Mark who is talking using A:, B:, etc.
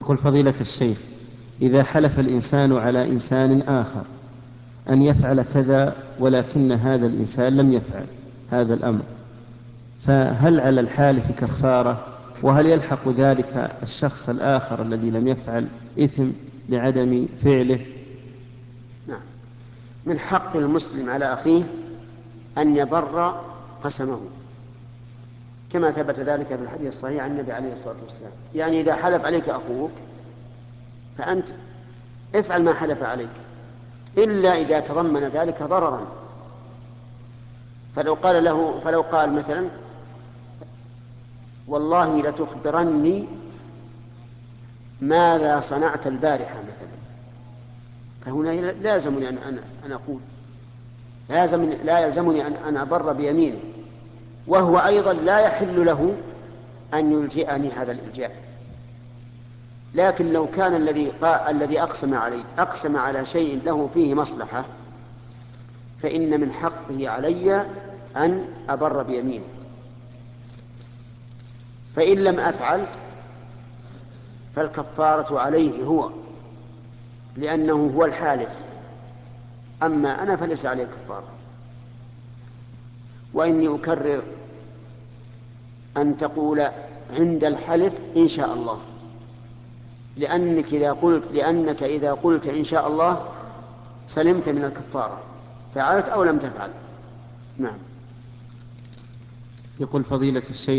A: يقول فضيلة الشيخ: إذا حلف الإنسان على إنسان آخر أن يفعل كذا ولكن هذا الإنسان لم يفعل هذا الأمر، فهل على الحالف كفارة؟ وهل يلحق ذلك الشخص الآخر الذي لم يفعل إثم لعدم فعله؟
B: نعم. من حق المسلم على أخيه أن يبر قسمه، كما ثبت ذلك في الحديث الصحيح عن النبي عليه الصلاة والسلام. يعني إذا حلف عليك أخوك فأنت افعل ما حلف عليك، إلا إذا تضمن ذلك ضررا. فلو قال مثلا: والله لتخبرني ماذا صنعت البارحة مثلا، فهنا لا يلزمني أن أقول، لا يلزمني أن أبر بيمينه، وهو أيضا لا يحل له أن يلجئني هذا الإلجاء. لكن لو كان الذي أقسم على شيء له فيه مصلحة، فإن من حقه علي أن أبر بيمينه. فإن لم أفعل فالكفارة عليه هو، لأنه هو الحالف، أما أنا فليس عليه كفارة. وإني أكرر أن تقول عند الحلف إن شاء الله، لأنك إذا قلت إن شاء الله سلمت من الكفارة، فعلت أو لم تفعل. نعم.
A: يقول فضيلة الشيخ: